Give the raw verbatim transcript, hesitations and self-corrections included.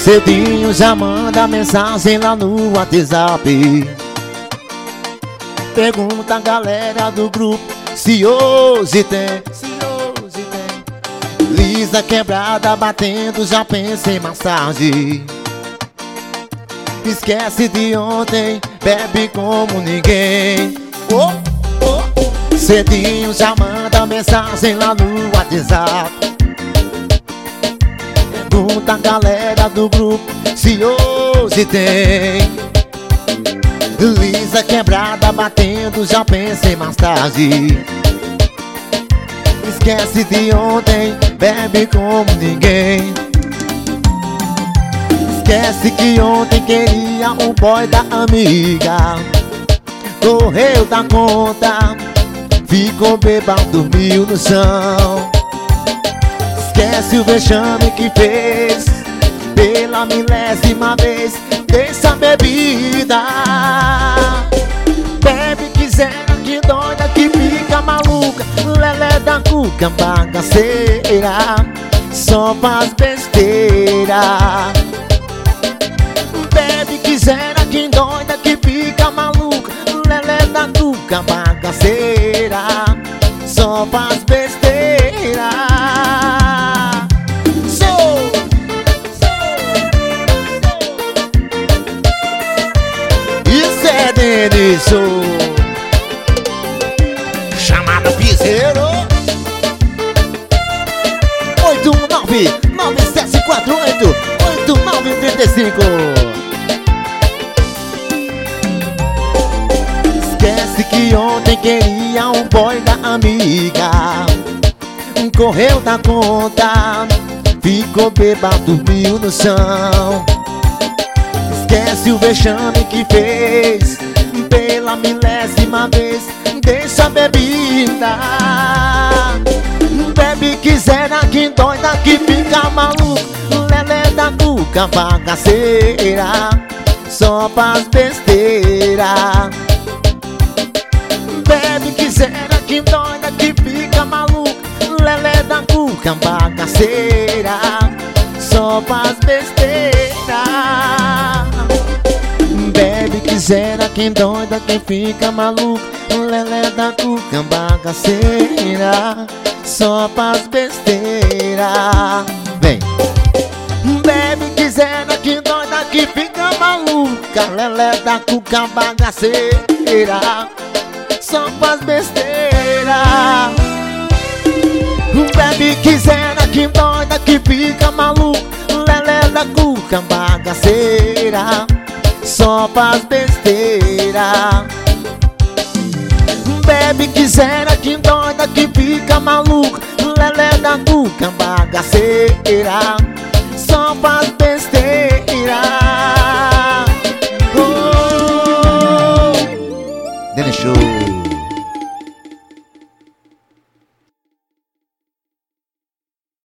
Cedinho já manda mensagem lá no WhatsApp. Pergunta a galera do grupo se hoje tem, se hoje tem. Lisa quebrada batendo, já pensa em massagem. Esquece de ontem, bebe como ninguém. Oh, oh. Cedinho já manda mensagem lá no WhatsApp. Pergunta a galera do grupo se hoje tem. Lisa quebrada batendo, já pensa em mais tarde. Esquece de ontem, bebe como ninguém. Esquece que ontem queria um boy da amiga. Correu da conta, ficou bêbado, dormiu no chão. Esquece o vexame que fez pela milésima vez. Deixa a bebida, bebe que zera, que doida, que fica maluca. Lelé da cuca, bagaceira, só faz besteira. Bebe que zera, que doida, que fica maluca. Lelé da cuca, bagaceira, só faz besteira. Isso, chamada Piseiro. Oito nove nove sete quatro oito oito nove três cinco. Esquece que ontem queria um boy da amiga. Correu da conta, ficou bêbado, dormiu no chão. Esquece o vexame que fez pela milésima vez. Deixa a bebida, bebe que zera, que doida, que fica maluco. Lelé da cuca, bagaceira, só faz besteira. Bebe que zera, que doida, que fica maluco. Lelé da cuca, bagaceira, só faz besteira. Bebe que zera, quem doida, quem fica maluco. Lelé da cuca, bagaceira, só faz besteira. Vem. Bebe que zera, quem doida, que fica maluca. Lelé da cuca, bagaceira, só faz besteira. Bebe que zera, quem doida, que fica maluco. Lelé da cuca, bagaceira, só faz besteira. Bebe que zera, que doida, que fica maluco. Lelé da cuca, bagaceira,